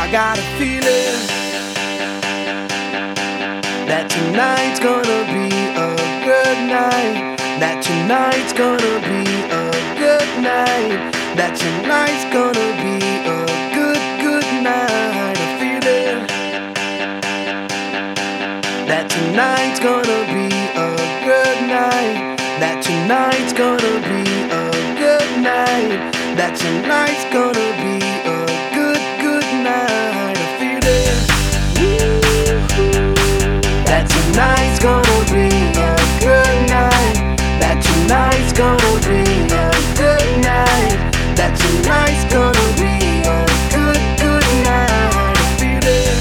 got a feeling that tonight's gonna be a good night. That tonight's gonna be a good night. That tonight's gonna be a good night. A feeling that tonight's gonna be a good night. That tonight's gonna be a good night. That tonight's gonna be a good night. A feeling that tonight's gonna be a good night. That tonight's gonna be a good night. That tonight's gonna be a good night. A feeling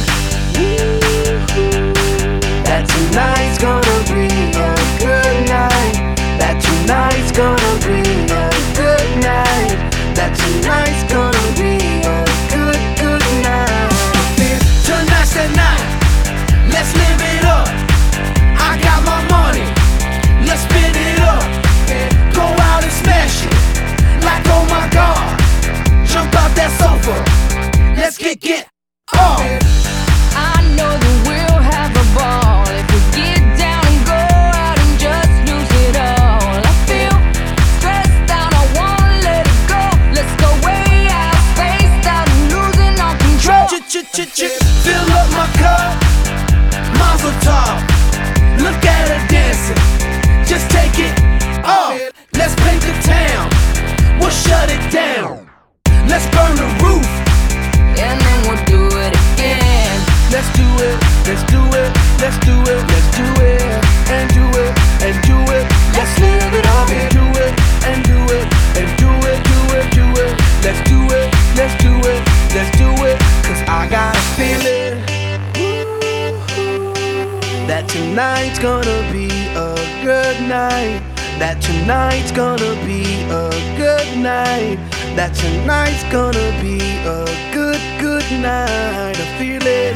that tonight's gonna be a good night. That tonight's gonna be a good night. That tonight's gonna be a good night. Tonight's the night. Let's live it up. I got my money. Let's spin it up. Go out and smash it. Like oh my God. Jump out that sofa. Let's get off. I know that we'll have a ball if we get down and go out and just lose it all. I feel stressed out, I wanna let it go. Let's go way out, spaced out and losing all control. Fill up my cup, Mazel tov. Look at her dancing, just take it off. Let's paint the town, we'll shut it down. Let's burn the roof, And then we'll do it again. let's do it, let's do it, let's do it, let's do it, and do it, and do it. Let's live it up and do it, and do it, and do it, do it, do it. Let's do it, let's do it, let's do it. Cause I got a feeling that tonight's gonna be a good night. That tonight's gonna be a good night. That tonight's gonna be a good night. A feeling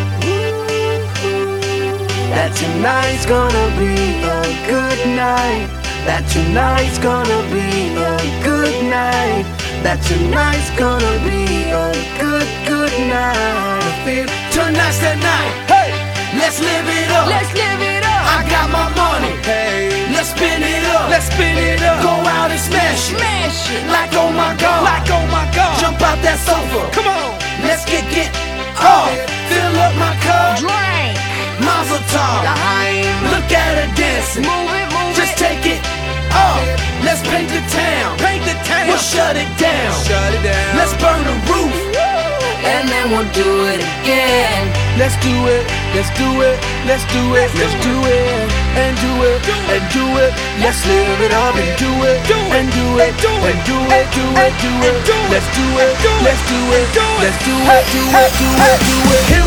that tonight's gonna be a good night. That tonight's gonna be a good night. That tonight's gonna be a good night. I feel tonight's the night. Hey, let's live it up. Let's live it up. I got my money. Hey, let's spin it up. Let's spin it up. Go out and smash it. Smash it. Like oh my God. Like oh my God. Jump out that sofa. Come on. Let's get off. Fill up my cup. Drink. Mazel tov. L'chaim. Look at her dancing. Move it, move Just it. take it off. Let's paint the town. Paint the town. We'll shut it down. Shut it down. Let's burn the roof. And then we'll do it again. Let's do it. Let's do it. Let's do it. Let's do it. And do it. And do it. Let's live it up and do it. And do it. And do it. Do it. Do it. Let's do it. Let's do it. Let's do it. Do it. Do it. Do it.